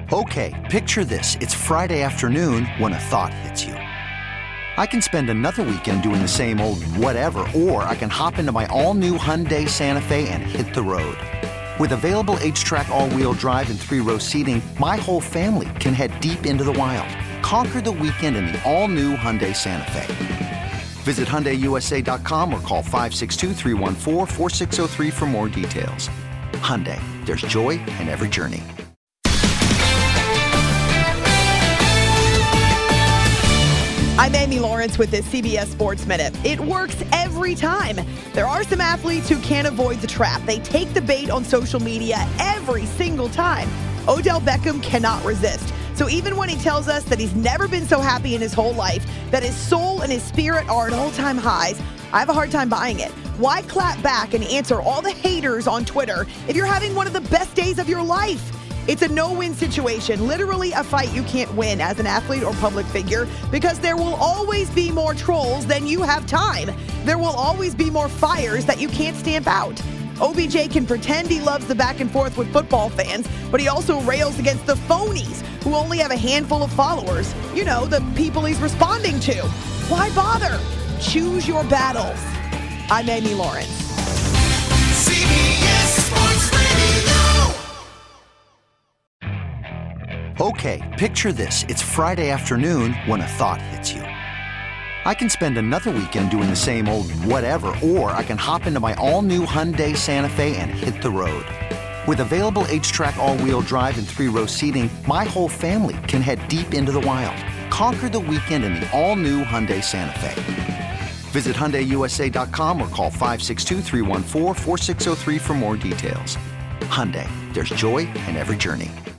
Okay, picture this. It's Friday afternoon when a thought hits you. I can spend another weekend doing the same old whatever, or I can hop into my all-new Hyundai Santa Fe and hit the road. With available H-Track all-wheel drive and 3-row seating, my whole family can head deep into the wild. Conquer the weekend in the all-new Hyundai Santa Fe. Visit HyundaiUSA.com or call 562-314-4603 for more details. Hyundai, there's joy in every journey. I'm Amy Lawrence with this CBS Sports Minute. It works every time. There are some athletes who can't avoid the trap. They take the bait on social media every single time. Odell Beckham cannot resist. So even when he tells us that he's never been so happy in his whole life, that his soul and his spirit are at all-time highs, I have a hard time buying it. Why clap back and answer all the haters on Twitter if you're having one of the best days of your life? It's a no-win situation, literally a fight you can't win as an athlete or public figure, because there will always be more trolls than you have time. There will always be more fires that you can't stamp out. OBJ can pretend he loves the back and forth with football fans, but he also rails against the phonies who only have a handful of followers. You know, the people he's responding to. Why bother? Choose your battles. I'm Amy Lawrence. CBS Sports Radio. Okay, picture this. It's Friday afternoon when a thought hits you. I can spend another weekend doing the same old whatever, or I can hop into my all-new Hyundai Santa Fe and hit the road. With available H-Track all-wheel drive and 3-row seating, my whole family can head deep into the wild. Conquer the weekend in the all-new Hyundai Santa Fe. Visit HyundaiUSA.com or call 562-314-4603 for more details. Hyundai, there's joy in every journey.